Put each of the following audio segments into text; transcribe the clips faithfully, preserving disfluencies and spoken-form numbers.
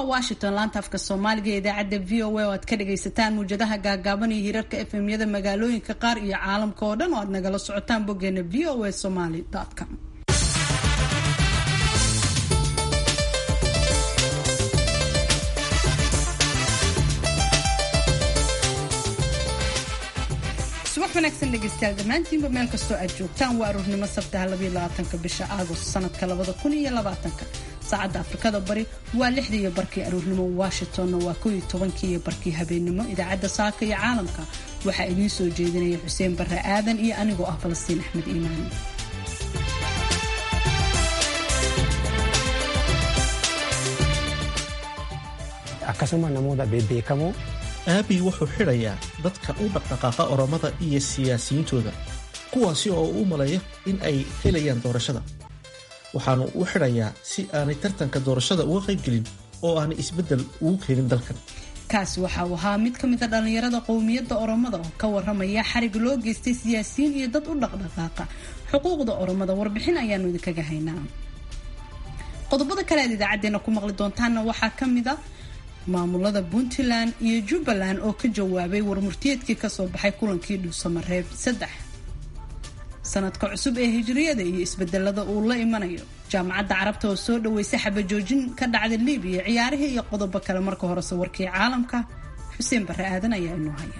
waa Washington laanta afka Soomaaliga ee idaacadda V O A oo aad ka dhagaysataan muujadaha gaagaaban iyo hirarka F M-yada magaalooyinka qaar iyo caalamka oo dhan oo aad nagala socotaan boggeena v o a somali dot com. subax wanaagsan dhegeystayaal dhammaantiinba meel kastoo aad joogtaan waa aroornimo sabtaha labayo labaatanka bisha Agost sanadka labada kun iyo labaatanka saacadda Afrikada Bari waa lixda iyo barkii aroornimo Washingtonna waa kow iyo tobankii iyo barkii habeenimo idaacadda saaka iyo caalamka waxaa idiin soo jeedinaya Xuseen Barre Aadan iyo anigoo ah Falastiin Axmed Iimaan. akkasuma namoota beekamoo aabi wuxuu xidhayaa dadka u dhaqdhaqaaqa oromada iyo siyaasiyiintooda kuwaasi oo u maleeya in ay helayaan doorashada waxaanu u xidhayaa si aanay tartanka doorashada uga qaybgelin oo aanay isbeddel ugu keenin dalkan. kaasi waxa uu ahaa mid ka mid a dhallinyarada qowmiyadda oromada oo ka warramaya xarig loo geystay siyaasiyiin iyo dad u dhaqdhaqaaqa xuquuqda oromada. warbixin ayaanu idinkaga haynaa. qodobada kale aad idaacadeena ku maqli doontaanna waxaa ka mid a maamulada Puntland iyo Jubbaland oo ka jawaabay warmurtiyeedkii ka soo baxay kulankii Dhuusamareeb saddex. sanadka cusub ee hijriyada iyo isbedelada uu la imanayo jaamacadda carabta oo soo dhaweysay xabajoojin ka dhacday Liibiya ciyaarihii iyo qodobo kale. marka hore warkii caalamka Xuseen Barre Aadan ayaa inoo haya.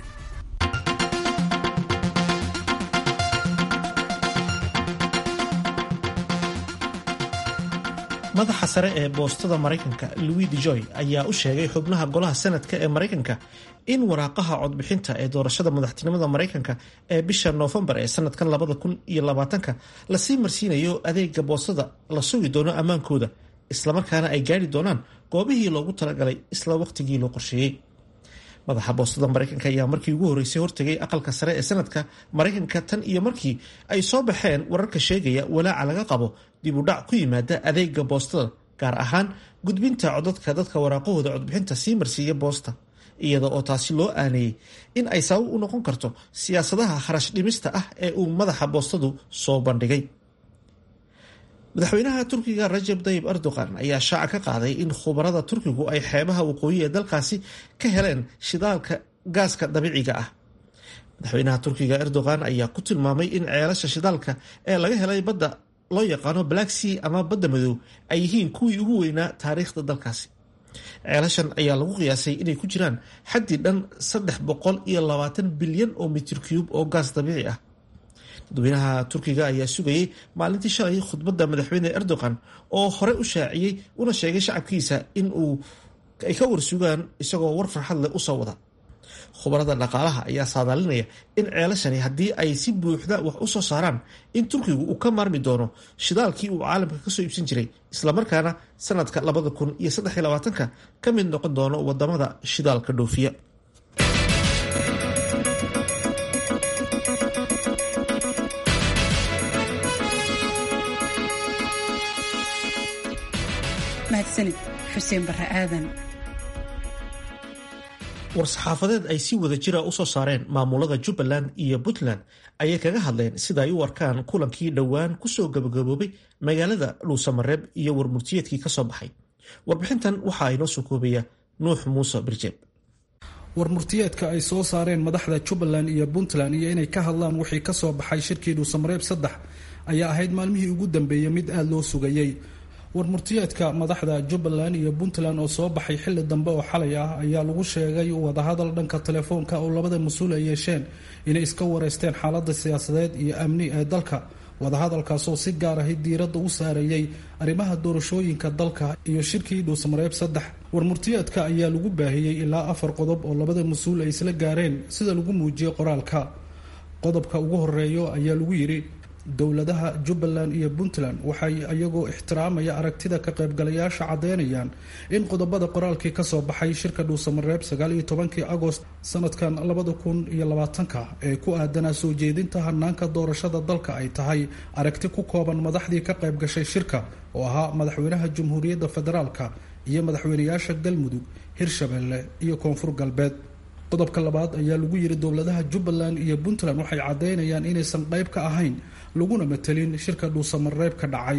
madaxa sare ee boostada Mareykanka Louis DeJoy ayaa u sheegay xubnaha golaha sanadka ee Mareykanka in waraaqaha codbixinta ee doorashada madaxtinimada Mareykanka ee bisha Noofambar ee sanadkan labada kun iyo labaatanka la sii marsiinayo adeega boostada la sugi doono ammaankooda isla markaana ay gaari doonaan goobihii loogu talagalay isla waqtigii loo qorsheeyay. madaxa boostada Mareykanka ayaa markii ugu horeysay hortagay aqalka sare ee sanadka Mareykanka tan iyo markii ay soo baxeen wararka sheegaya walaaca laga qabo dib u dhac ku yimaada adeega boostada gaar ahaan gudbinta codadka dadka waraaqahooda codbixinta sii marsiiya boosta iyada oo taasi loo aaneeyay in ay sabab u noqon karto siyaasadaha kharash dhimista ah ee uu madaxa boostadu soo bandhigay. madaxweynaha Turkiga Recep Tayyip Erdogan ayaa shaaca ka qaaday in khubarada Turkigu ay xeebaha waqooyi ee dalkaasi ka heleen shidaalka gaaska dabiiciga ah. madaxweynaha Turkiga Erdogan ayaa ku tilmaamay in ceelasha shidaalka ee laga helay badda loo yaqaano Black Sea ama badda madow ay yihiin kuwii ugu weynaa taariikhda dalkaasi. ceelashan ayaa lagu qiyaasay inay ku jiraan xaddi dhan saddex boqol iyo labaatan bilyan oo mitir cube oo gaas dabiici ah. dadweynaha Turkiga ayaa sugayay maalintii shalay khudbadda madaxweyne Erdogan oo hore u shaaciyay una sheegay shacabkiisa in uu ay ka warsugaan isagoo war farxad leh u soo wada. khubarada dhaqaalaha ayaa saadaalinaya in ceelashani haddii ay si buuxda wax u soo saaraan in Turkigu uu ka maarmi doono shidaalkii uu caalamka ka soo iibsan jiray isla markaana sanadka labada kun iyo saddex iyo labaatanka ka mid noqon doono wadamada shidaalka dhoofiya. mahadsanid Xuseen Barre Aadan. war-saxaafadeed ay si wada jira u soo saareen maamulada Jubbaland iyo Puntland ayay kaga hadleen sida ay u arkaan kulankii dhowaan kusoo gabagaboobay magaalada Dhuusamareeb iyo warmurtiyeedkii ka soo baxay. warbixintan waxaa inoo soo koobaya Nuux Muuse Birjeeb. warmurtiyeedka ay soo saareen madaxda Jubbaland iyo Puntland iyo inay ka hadlaan wixii ka soo baxay shirkii Dhuusamareeb saddex ayaa ahayd maalmihii ugu dambeeyay mid aad loo sugayay. warmurtiyeedka madaxda Jubbaland iyo Puntland oo soo baxay xilli dambe oo xalay ah ayaa lagu sheegay wadahadal dhanka telefoonka oo labada mas'uul ay yeesheen inay iska wareysteen xaaladda siyaasadeed iyo amni ee dalka. wadahadalkaas oo si gaar ah diiradda u saarayay arrimaha doorashooyinka dalka iyo shirkii Dhuusamareeb saddex. warmurtiyeedka ayaa lagu baahiyey ilaa afar qodob oo labada mas'uul ay isla gaareen sida lagu muujiyay qoraalka. qodobka ugu horeeyo ayaa lagu yiri dowladaha Jubbaland iyo Puntland waxay ayagoo ixtiraamaya aragtida ka qaybgalayaasha cadeynayaan in qodobada qoraalkii ka soo baxay shirka Dhuusamareeb sagaal iyo tobankii Agost sanadkan labada kun iyo labaatanka ee ku aadanaa soo jeedinta hanaanka doorashada dalka ay tahay aragti ku kooban madaxdii ka qayb gashay shirka oo ahaa madaxweynaha Jamhuuriyadda Federaalka iyo madaxweynayaasha Galmudug, Hirshabelle iyo Koonfur Galbeed. qodobka labaad ayaa lagu yiri dowladaha Jubbaland iyo Puntland waxay cadeynayaan inaysan qayb ka ahayn laguna matelin shirka Dhuusamareeb ka dhacay.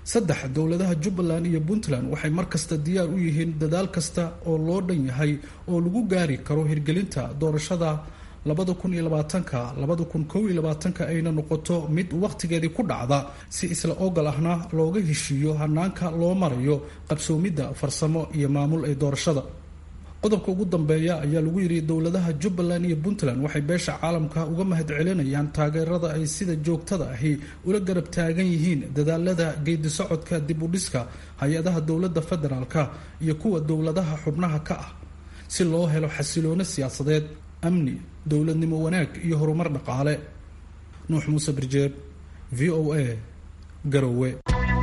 saddex dowladaha jubbaland iyo puntland waxay mar kasta diyaar u yihiin dadaal kasta oo loo dhan yahay oo lagu gaari karo hirgelinta doorashada labada kun iyo labaatanka labada kun kow iyo labaatanka ayna noqoto mid wakhtigeedii ku dhacda si isla ogol ahna looga heshiiyo hanaanka loo marayo qabsoomidda farsamo iyo maamul ee doorashada. qodobka ugu dambeeya ayaa lagu yidhi dowladaha jubbaland iyo puntland waxay beesha caalamka uga mahadcelinayaan taageerada ay sida joogtada ahi ula garab taagan yihiin dadaalada geedi socodka dib u dhiska hay-adaha dowladda federaalka iyo kuwa dowladaha xubnaha ka ah si loo helo xasiloono siyaasadeed, amni, dowladnimo wanaag iyo horumar dhaqaale. nuux muuse birjeeb, v o a, garowe.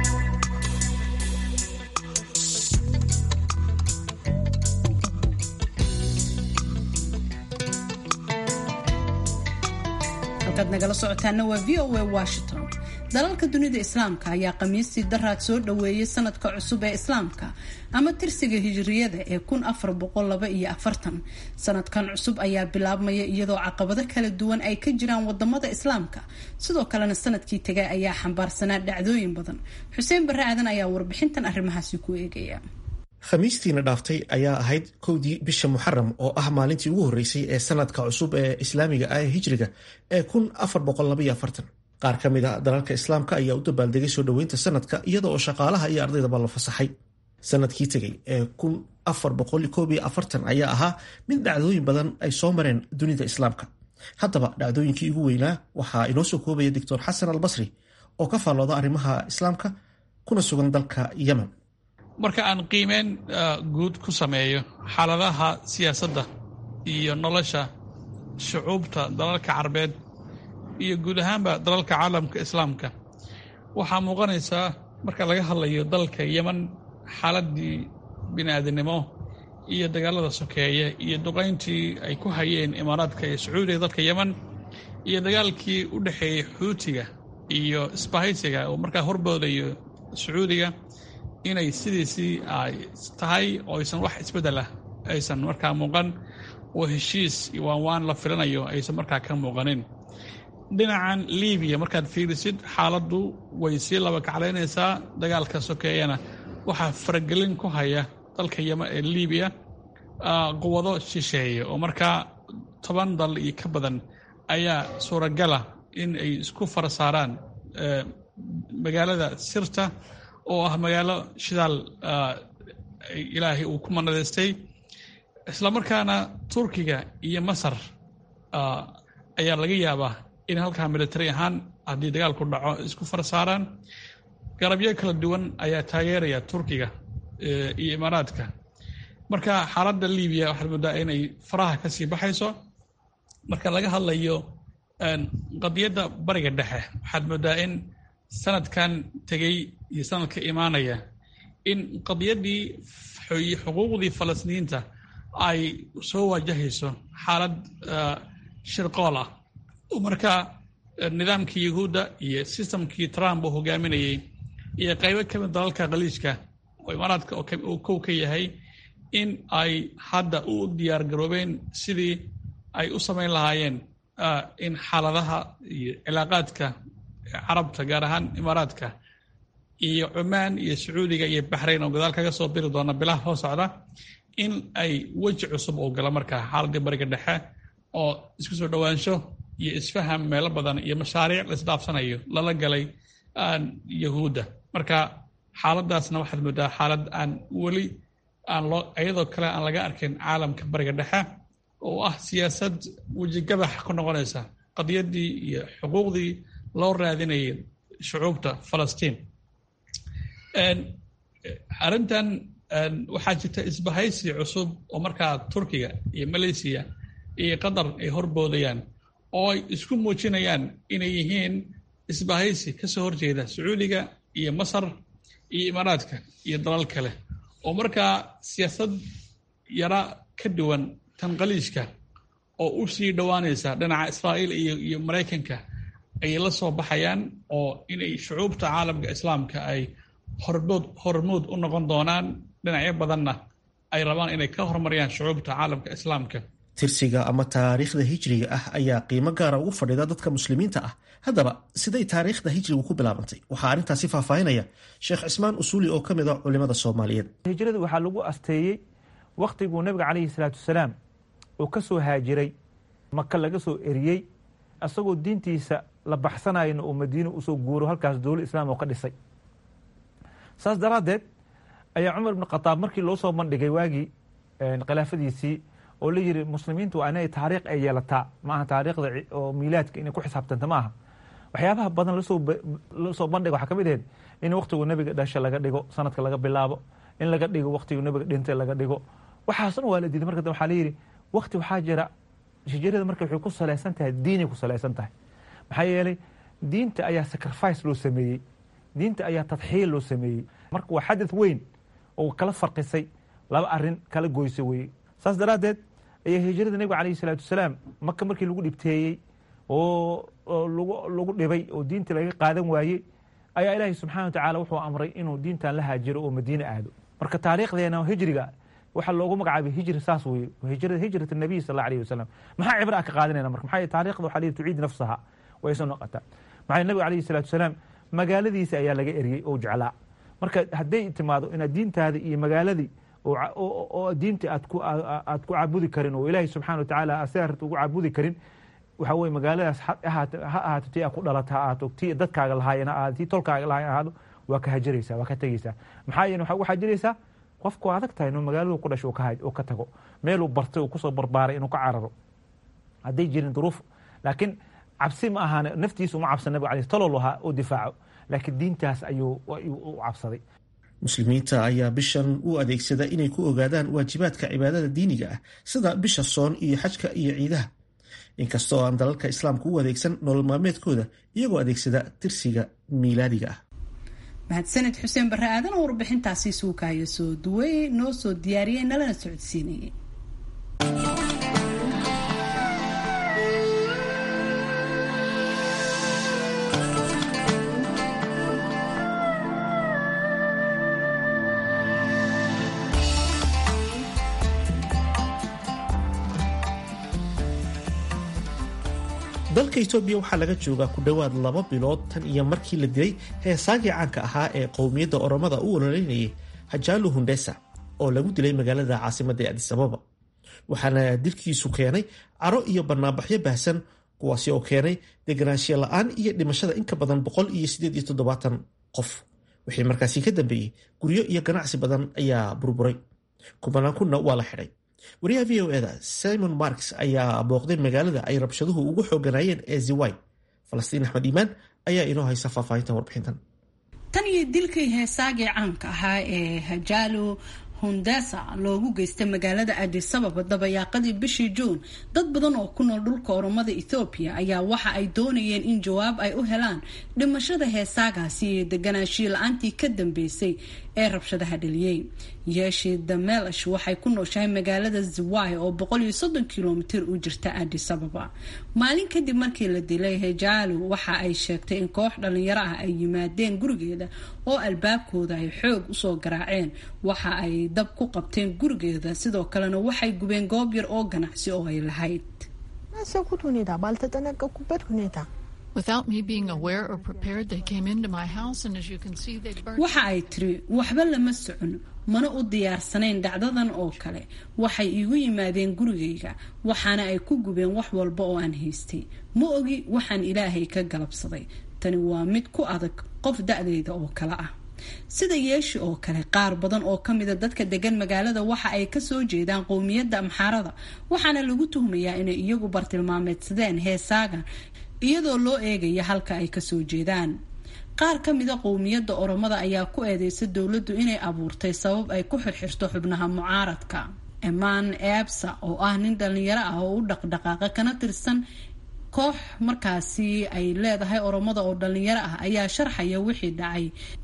nagala socotaana waa v o a Washington. dalalka dunida islaamka ayaa khamiistii daraad soo dhaweeyay sanadka cusub ee islaamka ama tirsiga hijriyada ee kun afar boqol laba iyo afartan. sanadkan cusub ayaa bilaabmaya iyadoo caqabado kala duwan ay ka jiraan wadamada islaamka, sidoo kalena sanadkii tagay ayaa xambaarsanaa dhacdooyin badan. xuseen barre aadan ayaa warbixintan arrimahaasi ku eegaya. khamiistiina dhaaftay ayaa ahayd kowdii bisha muxaram oo ah maalintii ugu horreysay ee sanadka cusub ee islaamiga ah ee hijriga ee kun afar boqol laba iyo afartan. qaar ka mid a dalalka islaamka ayaa u dabaaldegay soo dhoweynta sanadka iyada oo shaqaalaha iyo ardaydaba la fasaxay. sanadkii tegay ee kun afar boqol koob iyo afartan ayaa ahaa mid dhacdooyin badan ay soo mareen dunida islaamka. haddaba dhacdooyinkii ugu weynaa waxaa inoo soo koobaya doctor xasan albasri oo ka faallooda arrimaha islaamka kuna sugan dalka yemen. marka aan qiimeyn guud ku sameeyo xaaladaha siyaasadda iyo nolosha shucuubta dalalka carbeed iyo guud ahaanba dalalka caalamka islaamka, waxaa muuqanaysaa marka laga hadlayo dalka yemen xaaladii bini'aadanimo iyo dagaalada sokeeye iyo duqayntii ay ku hayeen imaaraadka iyo sacuudiga dalka yemen iyo dagaalkii u dhexeeyey xuutiga iyo isbahaysiga oo markaa horboodayo sacuudiga, inay sidiisii ay tahay oo aysan wax isbeddel ah aysan markaa muuqan oo heshiis iyo waanwaan la filanayo aysan markaa ka muuqanin. dhinacan libiya markaad fiirisid xaaladdu way sii laba kaclaynaysaa. dagaalka sokeeyana waxaa faragelin ku haya dalka yemen ee libiya quwado shisheeye oo markaa toban dal iyo ka badan ayaa suuragala in ay isku fara saaraan magaalada sirta oo ah magaalo shidaal ilaahay uu ku manadaystay. isla markaana turkiga iyo masar ayaa laga yaabaa in halkaa military ahaan haddii dagaalku dhaco isku fara saaraan. garabyo kala duwan ayaa taageeraya turkiga iyo imaaraadka. marka xaaladda libiya waxaad moodaa inay faraha ka sii baxayso. marka laga hadlayo qadiyadda bariga dhexe, waxaad moodaa in sanadkan tegey iyo sanadka imaanaya in qadiyaddii xuquuqdii falastiiniinta ay soo wajahayso xaalad shirqool ah oo markaa nidaamkii yahuudda iyo sistamkii trump uu hogaaminayey iyo qaybo ka mid dalalka khaliijka oo imaaraadka uu kow ka yahay in ay hadda u diyaar garoobeen sidii ay u samayn lahaayeen in xaaladaha iyo cilaaqaadka carabta gaar ahaan imaaraadka iyo cumaan iyo sacuudiga iyo baxrayn oo gadaal kaga soo biri doona bilaha soo socda in ay weji cusub oo gala markaa xaaladii bariga dhexe oo isku soo dhowaansho iyo isfaham meelo badan iyo mashaariic la isdhaafsanayo lala galay yahuudda. marka xaaladaasna waxaad moodaa xaalad aan weli aan loo iyadoo kale aan laga arkin caalamka bariga dhexe oo ah siyaasad wejigabax ku noqonaysa qadiyaddii iyo xuquuqdii loo raadinayay shucuubta falastiin. arrintan waxaa jirta isbahaysi cusub oo markaa turkiga iyo malaysiya iyo qatar ay horboodayaan oo ay isku muujinayaan inay yihiin isbahaysi kasoo horjeeda sacuudiga iyo masar iyo imaaraadka iyo dalal kale oo markaa siyaasad yara ka duwan tan khaliijka oo u sii dhowaanaysa dhinaca israa'iil iyo iyo maraykanka ayay la soo baxayaan oo inay shucuubta caalamka islaamka ay hormood hormood u noqon doonaan dhinacyo badanna ay rabaan inay ka horumariyaan shucuubta caalamka islaamka. tirsiga ama taariikhda hijriga ah ayaa qiimo gaara ugu fadhida dadka muslimiinta ah. haddaba siday taariikhda hijrigu ku bilaabantay? waxaa arrintaasi faahfaahinaya sheekh cismaan usuuli oo ka mid a culimada soomaaliyeed. hijrada waxaa lagu asteeyey wakhtiguu nabiga calayhi salaatu wasalaam uu ka soo haajiray maka laga soo eriyey isagoo diintiisa la baxsanayna uu madiine usoo guuro halkaas dowlad islaam oo ka dhisay. saas daraaddeed ayaa cumar ibn khataab markii loo soo bandhigay waagii khilaafadiisii oo la yiri muslimiintu waa inay taariikh ay yeelataa maaha taariikhda oo miilaadka inay ku xisaabtanta maaha. waxyaabaha badan lasoo lasoo bandhiga waxaa ka mid ahayd in wakhtigu nabiga dhasha laga dhigo sanadka laga bilaabo, in laga dhigo wakhtigu nabiga dhintay laga dhigo. waxaasna waa la diiday. marka dambe waxaa la yidhi wakhti waxaa jira hijrada marka waxay ku salaysan tahay diinay ku salaysan tahay. maxaa yeelay diinta ayaa sacrifice loo sameeyey, diinta ayaa tadxiil loo sameeyey. marka waa xadad weyn oo kala farqisay laba arin kala goysay weye. saas daraaddeed ayaa hijrada nabiga calayhi salaatu wasalaam maka markii lagu dhibteeyey oo lagu dhibay oo diinta laga qaadan waayey ayaa ilaahay subxana wa tacaala wuxuu amray inuu diintan la haajiro oo madiine aado. marka taariikhdeena hijriga waxaa loogu magacaabay hijri saas weye, hijrada hijrat nabiy sal alla alayh wasalam. maxaa cibra ka qaadanayna marka? maxaa taariikhda waxaa lihi tuciid nafsaha way soo noqotaa. maxaa nabiga calayhi salaatu wasalaam magaaladiisa ayaa laga eriyey oo jeclaa. marka hadday timaado inaad diintaada iyo magaaladii oo diinta aad ku aad ku caabudi karin oo ilaahay subxana wa tacaala asaarta ugu caabudi karin, waxaa weye magaaladaas ha ahaato tii aa ku dhalata ha ahaato tii dadkaaga lahaayeen ha ahaato tii tolkaaga lahayen ahaado, waa ka hajiraysaa, waa ka tegeysaa. maxaa yeele waxaa ugu hajiraysaa qofku adag tahay inuu magaaladu ku dhasho oo ka tago, meeluu bartay oo kusoo barbaaray inuu ka cararo hadday jirin duruuf. laakiin cabsi ma ahaan naftiisa uma cabsan nabiga alay talo lahaa oo difaaco, laakiin diintaas ayuu u cabsaday. muslimiinta ayaa bishan u adeegsada inay ku ogaadaan waajibaadka cibaadada diiniga ah sida bisha soon iyo xajka iyo ciidaha, inkastoo aan dalalka islaamka u adeegsan nolol maalmeedkooda iyagoo adeegsada tirsiga miilaadiga ah. mahadsaned xuseen barre aadan oo warbixintaasi suukaayo soo duway noo soo diyaariyey nalana socodsiinayay. dalka Itoobiya waxaa laga joogaa ku dhowaad laba bilood tan iyo markii la dilay heesaagii caanka ahaa ee qowmiyadda Oromada u ololeynayay Hachalu Hundessa oo lagu dilay magaalada caasimadda ee Addis Ababa. waxaana dilkiisu keenay caro iyo banaanbaxyo baahsan kuwaasi oo keenay deganaanshiyo la'aan iyo dhimashada in ka badan boqol iyo siddeed iyo toddobaatan qof. wixii markaasi ka dambeeyey guryo iyo ganacsi badan ayaa burburay, kubanaan kunna waa la xidhay. wariyaha v o eda Simon Marks ayaa booqday magaalada ay rabshaduhu ugu xooganayeen ee Ziway. Falastiin Axmed Iimaan ayaa inoo haysa faahfaahinta warbixintan. tan iyo dilkii heesaagii caanka ahaa ee Hachalu Hundessa loogu geystay magaalada Addis Ababa dabayaaqadii bishii Juun, dad badan oo ku nool dhulka Oromada Ethiopia ayaa waxa ay doonayeen in jawaab ay u helaan dhimashada heesaagaasi iyo deganaanshiyo la'aantii ka dambeysay ee rabshadaha dhaliyay. Yeeshi Damelash waxay ku nooshahay magaalada Ziway oo boqol iyo soddon kiiloomitir u jirta Addis Ababa. maalin kadib markii la dilay Hachalu waxa ay sheegtay in koox dhalinyaro ah ay yimaadeen gurigeeda oo albaabkooda ay xoog usoo garaaceen. waxa ay dab ku qabteen gurigeeda, sidoo kalena waxay gubeen goob yar oo ganacsi oo ay lahayd. Without me being aware or prepared, they came into my house, and as you can see, they burned. waxa ay tiri waxba lama socon, mana u diyaarsanayn dhacdadan oo kale. waxay iigu yimaadeen gurigayga, waxaana ay ku gubeen wax walba oo aan haystay. ma ogi waxaan ilaahay ka galabsaday. tani waa mid ku adag qof da'dayda oo kale ah. sida yeeshi oo kale, qaar badan oo ka mida dadka degan magaalada waxa ay ka soo jeedaan qowmiyadda Amxaarada, waxaana lagu tuhmayaa inay iyagu bartilmaameedsadeen heesaagan iyadoo loo eegaya halka ay ka soo jeedaan. qaar ka mida qowmiyadda Oromada ayaa ku eedeysay dowladdu inay abuurtay sabab ay ku xirxirto xubnaha mucaaradka. Eman Eabsa oo ah nin dhalinyaro ah oo u dhaqdhaqaaqa kana tirsan koox markaasi ay leedahay Oromada oo dhalinyaro ah ayaa sharxaya wixii dhacay.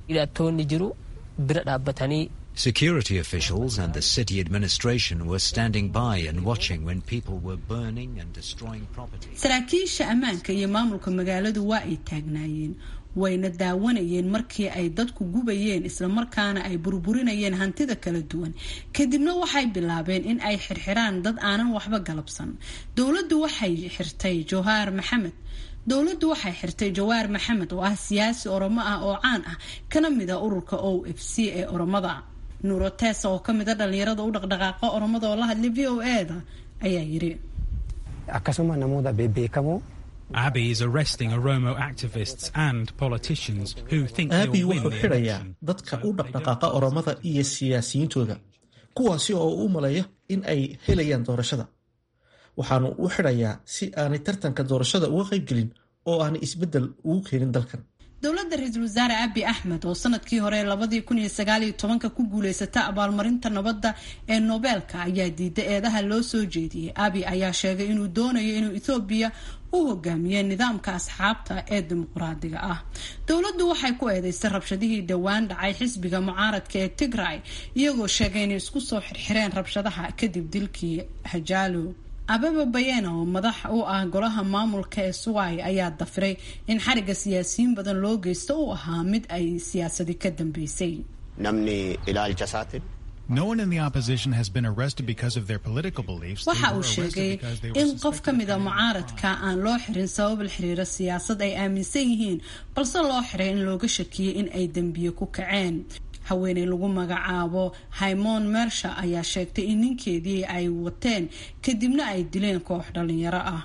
Security officials and the city administration were standing by and watching when people were burning and destroying property. saraakiisha ammaanka iyo maamulka magaaladu waa ay taagnaayeen wayna daawanayeen markii ay dadku gubayeen isla markaana ay burburinayeen hantida kala duwan kadibna waxay bilaabeen in ay xirxiraan dad aanan waxba galabsan dowladdu waxay xirtay Jawhar Maxamed dowladdu waxay xirtay Jawhar Maxamed oo ah siyaasi Oromo ah oo caan ah kana mid ah ururka O F C ee Oromada Nuuro Teesa oo kamid ah dhalinyarada u dhaqdhaqaaqa Oromada oo la hadlay V O A-da ayaa yiri akasuma namoota bebeekamo Abiy is arresting Oromo activists and politicians who think Abiy they'll win wuxuu the xirayaa election. dadka u dhaqdhaqaaqa Oromada iyo siyaasiyiintooda kuwaasi oo u maleeya in ay helayaan doorashada waxaanu u xirayaa si aanay tartanka doorashada uga qayb gelin oo aanay isbedel ugu keenin dalkan dowladda ra'iisul wasaare Abiy Ahmed oo sanadkii hore laba kun iyo sagaal iyo toban ku guuleysatay abaalmarinta nabadda ee Nobelka ayaa diiday eedaha loo soo jeediyay Abiy ayaa sheegay inuu doonayo inuu Ethiopia u hogaamiyo nidaamka asxaabta ee dimuqraadiga ah dowladdu waxay ku eedeysay rabshadihii dhawaan dhacay xisbiga mucaaradka ee Tigray iyagoo sheegay inay isku soo xirxireen rabshadaha kadib dilkii Hajalu Ababa Bayana oo madax u ah golaha maamulka ee Suway ayaa dafiray in xariga siyaasiyiin badan loo geysto uu ahaa mid ay siyaasadi ka dambeysay namni ilaalcha saatin No one in the opposition has been arrested because of their political beliefs. waxa uu sheegay in qof ka mid ah mucaaradka aan loo xirin sabab la xiriira siyaasad ay aaminsan yihiin balse loo xiray in looga shakiyay in ay dambiye ku kaceen haweeney lagu magacaabo Haymon Mersha ayaa sheegtay in ninkeedii ay wateen kadibna ay dileen koox dhalinyaro ah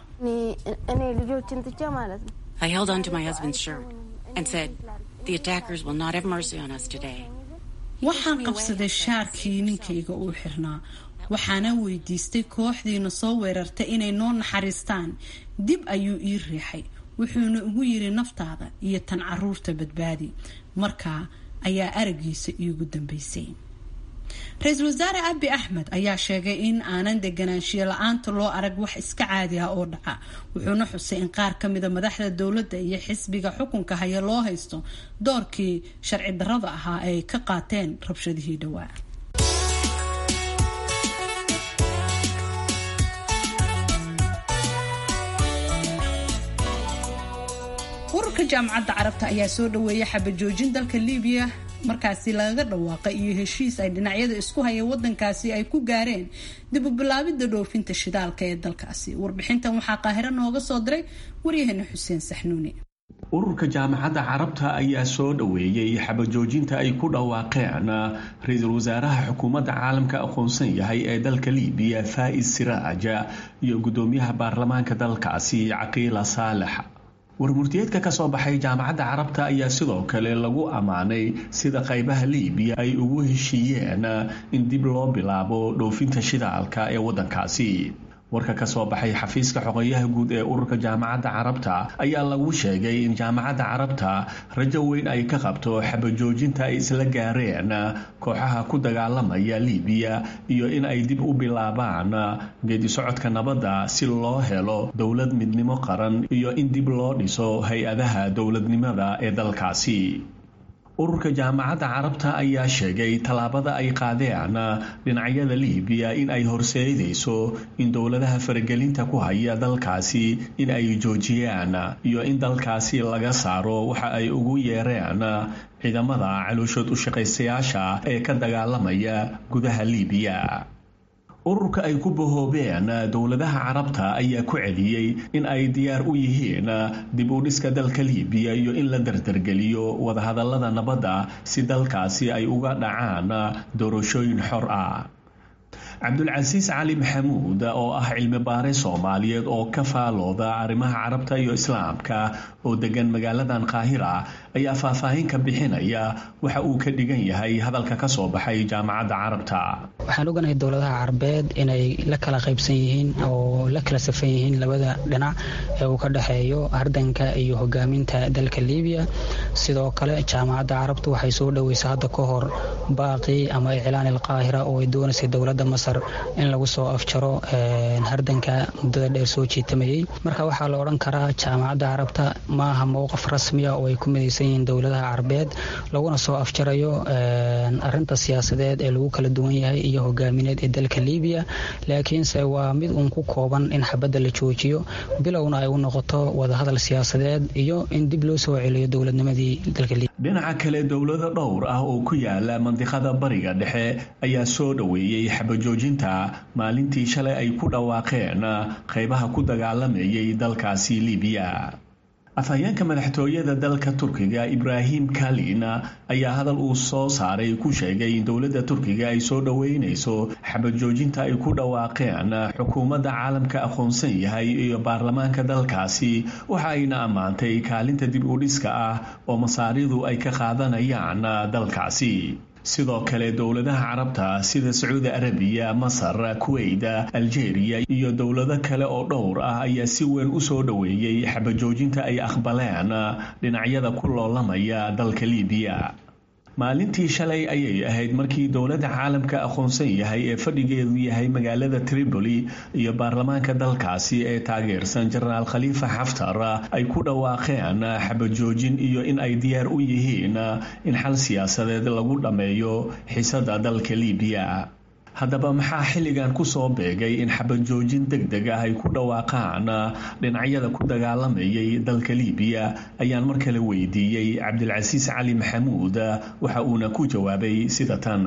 I held on to my husband's shirt and said, the attackers will not have mercy on us today. waxaan qabsaday shaarkii ninkayga uu xirnaa waxaana weydiistay kooxdiina soo weerartay inay noo naxariistaan dib ayuu ii riixay wuxuuna ugu yiri naftaada iyo tan caruurta badbaadi markaa ayaa aragiisa iigu dambeysay Ra'iisul Wasaare Abiy Ahmed ayaa sheegay in aanan deganaanshiyo la'aanta loo arag wax iska caadi ah oo dhaca wuxuuna xusay in qaar ka mid ah madaxda dowladda iyo xisbiga xukunka haya loo haysto doorkii sharci darrada ahaa ay ka qaateen rabshadihii dhawaa ururka jaamacadda carabta ayaa soo dhaweeyay xabajoojin dalka Liibiya markaasi laga dhawaaqay iyo heshiis ay dhinacyada isku haya wadankaasi ay ku gaareen dib u bilaabida dhoofinta shidaalka ee dalkaasi warbixintan waxaa qaahiro nooga soo diray wariyahana Xuseen Saxnuuni ururka jaamacadda carabta ayaa soo dhaweeyay xabajoojinta ay ku dhawaaqeen ra'iisul wasaaraha xukuumadda caalamka aqoonsan yahay ee dalka Liibiya Faiz Siraaj iyo gudoomiyaha baarlamaanka dalkaasi Aqila Saalex warmurtiyeedka ka soo baxay jaamacadda carabta ayaa sidoo kale lagu amaanay sida qaybaha Liibiya ay ugu heshiiyeen in dib loo bilaabo dhoofinta shidaalka ee wadankaasi warka ka soo baxay xafiiska xogayaha guud ee ururka jaamacadda carabta ayaa lagu sheegay in jaamacadda carabta rajo weyn ay ka qabto xabajoojinta ay isla gaareen kooxaha ku dagaalamaya Liibiya iyo in ay dib u bilaabaan geedi socodka nabadda si loo helo dowlad midnimo qaran iyo in dib loo dhiso hay-adaha dowladnimada ee dalkaasi ururka jaamacadda carabta ayaa sheegay tallaabada ay qaadeen dhinacyada Liibiya in ay horseedayso in dowladaha faragelinta ku haya dalkaasi in ay joojiyaan iyo in dalkaasi laga saaro waxa ay ugu yeereen ciidamada calooshood u shaqaystayaasha ee ka dagaalamaya gudaha Liibiya ururka ay ku bahoobeen dowladaha carabta ayaa ku celiyay in ay diyaar u yihiin dib u dhiska dalka Liibiya iyo in la dardargeliyo wadahadallada nabadda si dalkaasi ay uga dhacaan doorashooyin xor ah Cabdulcasiis Cali Maxamuud oo ah cilmi baare Soomaaliyeed oo ka faalooda arrimaha carabta iyo islaamka oo degan magaaladan Qaahira ayaa faahfaahin ka bixinaya waxa uu ka dhigan yahay hadalka ka soo baxay jaamacadda carabta waxaan oganahay dowladaha carabeed inay la kala qaybsan yihiin oo la kala safan yihiin labada dhinac ee uu ka dhaxeeyo ardanka iyo hogaaminta dalka Liibiya sidoo kale jaamacadda carabtu waxay soo dhaweysay hadda ka hor baaqi ama iclaan al-Qaahira oo ay doonaysay dowladda Masar masar in lagu soo afjaro hardanka muddada dheer soo jiitamayay. marka waxaa la odhan karaa jaamacadda carabta maaha mowqif rasmiya oo ay ku midaysan yihiin dowladaha carabeed laguna soo afjarayo arinta siyaasadeed ee lagu kala duwan yahay iyo hogaamineed ee dalka liibiya, laakiinse waa mid uun ku kooban in xabadda la joojiyo, bilowna ay u noqoto wadahadal siyaasadeed iyo in dib loo soo celiyo dowladnimadii dalka liibiya. dhinaca kale dowlado dhowr ah oo ku yaala mandiqada bariga dhexe ayaa soo dhoweeyey xabajoojinta maalintii shalay ay ku dhawaaqeen qaybaha ku dagaalamayay dalkaasi liibiya. afhayeenka madaxtooyada dalka turkiga ibraahim kalin ayaa hadal uu soo saaray ku sheegay in dowladda turkiga ay soo dhoweynayso xabajoojinta ay ku dhawaaqeen xukuumadda caalamka aqoonsan yahay iyo baarlamaanka dalkaasi, waxa ayna ammaantay kaalinta dib u dhiska ah oo masaaridu ay ka qaadanayaan dalkaasi. sidoo kale dowladaha carabta sida sacuudi arabiya, masar, kuwait, algeria iyo dowlado kale oo dhowr ah ayaa si weyn u soo dhoweeyey xabajoojinta ay aqbaleen dhinacyada ku loolamaya dalka liibiya. maalintii shalay ayay ahayd markii dowladda caalamka aqoonsan yahay ee fadhigeedu yahay magaalada Tripoli iyo baarlamaanka dalkaasi ee taageersan jenaraal khalifa xaftar ay ku dhawaaqeen xabajoojin iyo in ay diyaar u yihiin in xal siyaasadeed lagu dhameeyo xiisada dalka liibiya. haddaba maxaa xilligan ku soo beegay in xabajoojin degdeg ah ay ku dhawaaqaan dhinacyada ku dagaalamayay dalka liibiya ayaan mar kale weydiiyey cabdilcasiis cali maxamuud, waxa uuna ku jawaabay sida tan.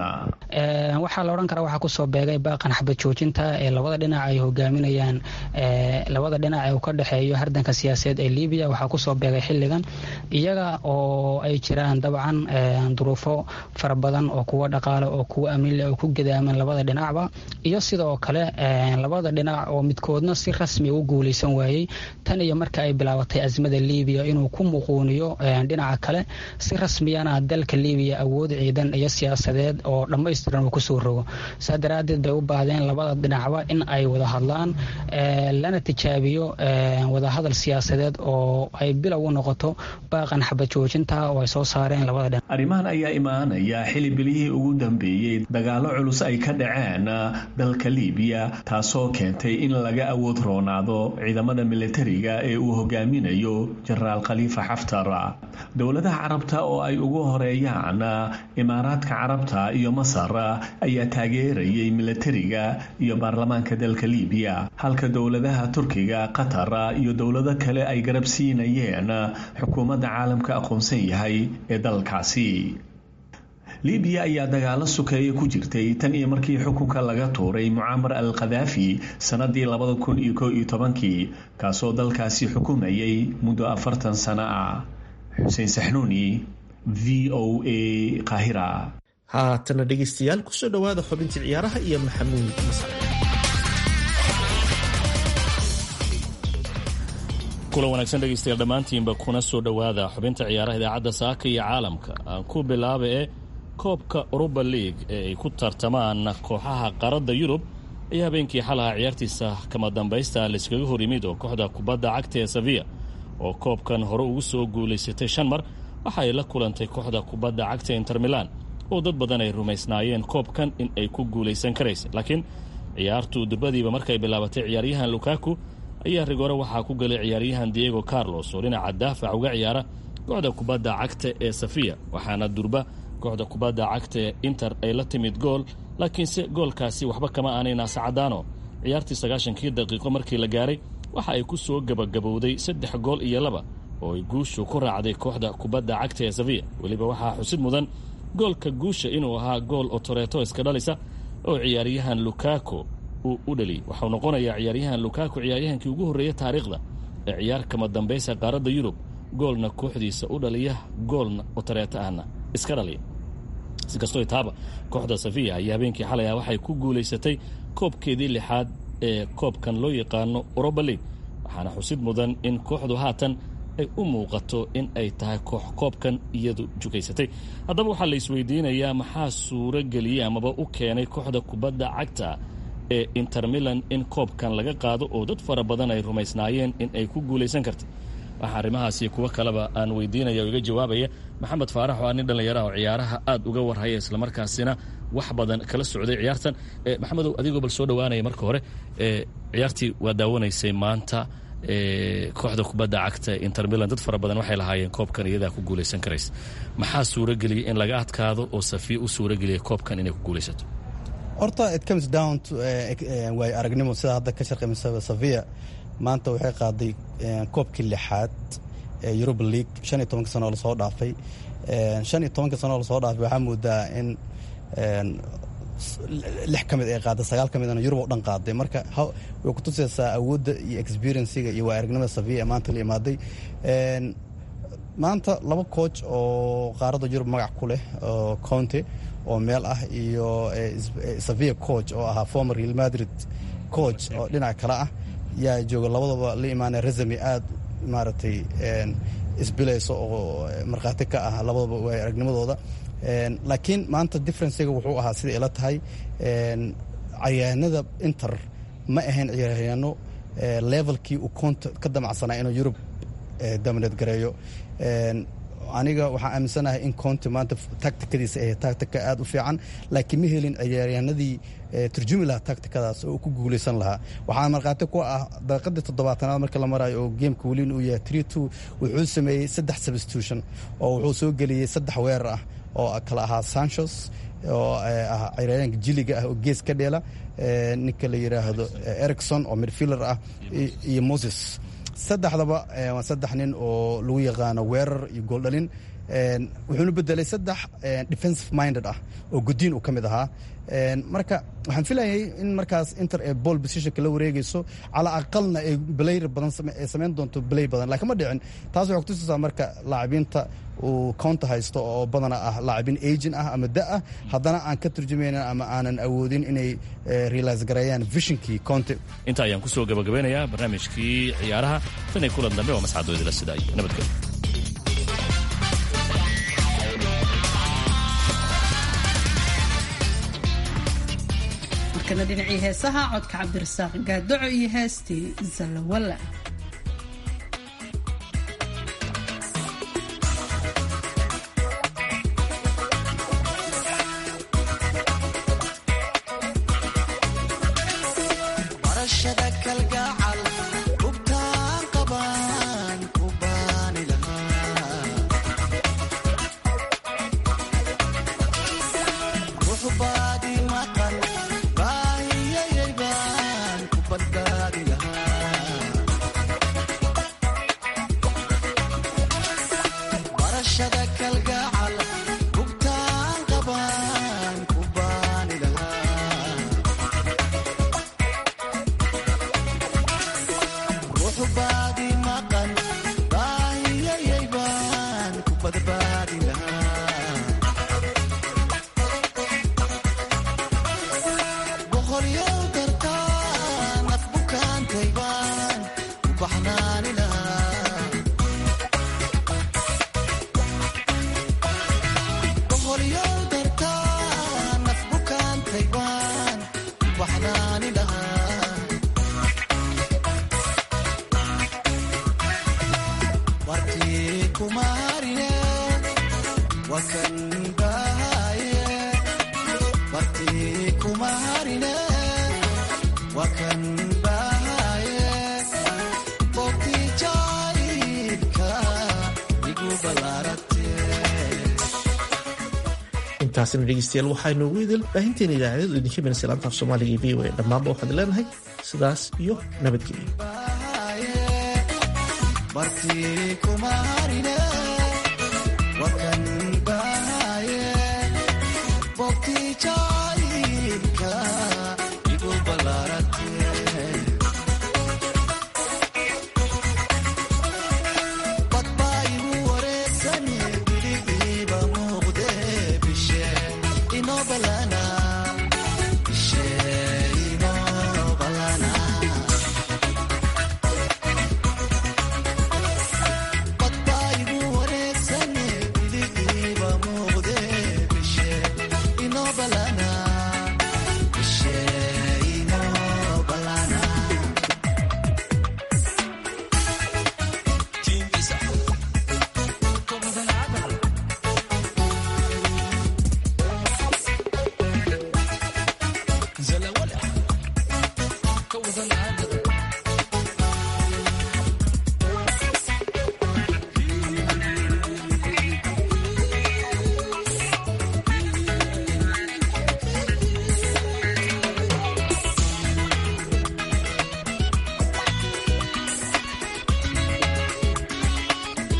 waxaa la odhan karaa waxaa kusoo beegay baaqan xabajoojinta ee labada dhinac ay hogaaminayaan labada dhinac ee uu ka dhexeeyo hardanka siyaasadeed ee liibiya. waxaa kusoo beegay xilligan iyaga oo ay jiraan dabcan duruufo fara badan oo kuwa dhaqaale oo kuwa amniile oo ku gadaaman labada dhinacba, iyo sidoo kale labada dhinac oo midkoodna si rasmi u guuleysan waayey tan iyo marka ay bilaabatay azmada liibiya inuu ku muquuniyo dhinaca kale si rasmiyana dalka liibiya awood ciidan iyo siyaasadeed oo dhammaystiran uu kusoo rogo. saa daraadeed bay u baahdeen labada dhinacba in ay wada hadlaan lana tijaabiyo wadahadal siyaasadeed oo ay bilow u noqoto baaqan xabajoojinta oo ay soo saareen labada dhinac. arrimahan ayaa imaanaya xili bilihii ugu dambeeyey dagaalo culus ay ka dhaceen dalka liibiya, taasoo keentay in laga awood roonaado ciidamada militariga ee uu hogaaminayo jenaraal khalifa xaftar. dowladaha carabta oo ay ugu horeeyaan imaaraadka carabta iyo masar ayaa taageerayay militariga iyo baarlamaanka dalka liibiya, halka dowladaha turkiga, qatar iyo dowlado kale ay garab siinayeen xukuumadda caalamka aqoonsan yahay ee dalkaasi. liibiya ayaa dagaalo sukeeye ku jirtay tan iyo markii xukunka laga tuuray mucaamar al khadaafi sanadii labada kun iyo kow iyo tobankii, kaasoo dalkaasi xukumayay muddo afartan sano ah. xuseen saxnuuni, v o a, qaahira. haatana dhegaystayaal kusoo dhowaada xubintii ciyaaraha iyo maxamuud masar. kulan wanaagsan dhegaystayaal dhammaantiinba kuna soo dhowaada xubinta ciyaaraha idaacadda saaka iyo caalamka. aan ku bilaaba ee koobka Europa League ee ay ku tartamaan kooxaha qaaradda Yurub ayaa habeenkii xalaha ciyaartiisa kama dambaysta la iskaga hor yimid oo kooxda kubadda cagta ee Sevilla oo koobkan hore ugu soo guuleysatay shan mar waxa ay la kulantay kooxda kubadda cagta Inter Milan oo dad badan ay rumaysnaayeen koobkan in ay ku guuleysan karayso. laakiin ciyaartu durbadiiba markay bilaabatay ciyaaryahan Lukaku ayaa rigoore waxaa ku galay ciyaaryahan Diego Carlos oo dhinaca daafac uga ciyaara kooxda kubadda cagta ee Sevilla, waxaana durba kooxda kubadda cagta ee Inter ay la timid gool, laakiinse goolkaasi waxba kama aanay naasacadaano. ciyaartii sagaashankii daqiiqo markii la gaaray waxa ay ku soo gabagabowday saddex gool iyo laba oo ay guushu ku raacday kooxda kubadda cagta ee Sevilla. weliba waxaa xusid mudan goolka guusha inuu ahaa gool Otoreto iska dhalisa oo ciyaaryahan Lukaku uu u dhaliyay. waxau noqonayaa ciyaaryahan Lukaku ciyaaryahankii ugu horreeyay taariikhda ee ciyaar kama dambaysa qaaradda Yurub goolna kooxdiisa u dhaliya goolna Otoreto ahna iska dhaliya. si kastoo taaba kooxda Sevilla ayaa habeenkii xalay waxay ku guuleysatay koobkeedii lixaad ee koobkan loo yaqaano Europa League, waxaana xusid mudan in kooxdu haatan ay u muuqato in ay tahay koox koobkan iyadu jugaysatay. haddaba waxaa la isweydiinayaa maxaa suuro geliyey amaba u keenay kooxda kubadda cagta ee Inter Milan in koobkan laga qaado oo dad fara badan ay rumaysnaayeen in ay ku guuleysan kartay. waxaa arrimahaasi kuwo kaleba aan weydiinaya oo iga jawaabaya maxamed faarax oo ah nin dhallinyaraha oo ciyaaraha aad uga warhaya islamarkaasina wax badan kala socday ciyaartan. maxamedow adigoo bal soo dhowaanaya marka hore ciyaartii waa daawanaysay maanta kooxda kubadda cagta Inter Milan dad fara badan waxay lahaayeen koobkan iyadaa ku guulaysan karaysa. maxaa suurageliyay in laga adkaado oo Sofia u suurageliyay koobkan inay ku guulaysato? horta it comes down to way aragnimo sida hadda ka shaqeynaysa Sofia maanta waxay qaaday koobkii lixaad ee Europa League shan iyo toban sano la soo dhaafay shan iyo toban sano la soo dhaafay waxa moodaa in lix kamid ay qaaday sagaal kamidna Europe oo dhan qaaday marka way ku tusaysaa awoodda iyo experience-ga iyo waa aragnimada Sofia maanta la imaaday maanta laba coach oo qaaradda Europe magac ku leh oo Conte oo meel ah iyo Sofia coach oo ahaa former Real Madrid coach oo dhinaca kale ah yaa jooga labadaba la imaanay resume aad maaragtay isbilayso oo markhaati ka ah labadaba way aragnimadooda laakiin maanta difference-ga wuxuu ahaa sida ila tahay ciyaaryahanada Inter ma ahayn ciyaaryahanno levelkii uu Conte ka damacsanaa inuu Europe dominate gareeyo aniga waxaan aaminsanahay in Conte maanta tacticadiisa ay tactica aad u fiican laakiin ma helin ciyaaryahanadii turjumi lahaa tacticadaas oo ku guulaysan lahaa waxaan marqaati ku ah daqiiqadii toddobaatanaad marka la marayo oo gameka weli uu yahay three two wuxuu sameeyay saddex substitution oo wuxuu soo geliyay saddex weerar ah oo kala ahaa Sanchez oo ah ciyaaryahanka jiliga ah oo gees ka dheela ninka la yiraahdo Erikson oo midfielder ah iyo Moses saddexdaba waa saddex nin oo lagu yaqaano weerar iyo gool dhalin wuxuuna bedelay saddex defensive minded ah oo Godin uu ka mid ahaa marka waxaan filayay in markaas Inter ee ball position kala wareegayso ala aqalna ay player badan sameyn doonto play badan laakiin ma dhicin taas waxay ku tusaysaa marka laacibiinta uu Conte haysto oo badan ah laacibin agent ah ama da ah haddana aan ka turjumaynin ama aanan awoodin inay realize gareeyaan visionkii Conte. inta ayaan ku soo gabagabeynayaa barnaamijkii ciyaaraha tan ay kulan dambe oo mas'aadooda la sidaay nabadgelyo. markana dhinacii heesaha codka Cabdirasaaq Gaadoco iyo heestii Zalawala. intaasina dhegeystayaal waxaynu ugu idil baahinteena idaacadeedu idinka minas laanta af Soomaaliga iyo V O A dhammaanba waxaan leenahay sidaas iyo nabadgelyo.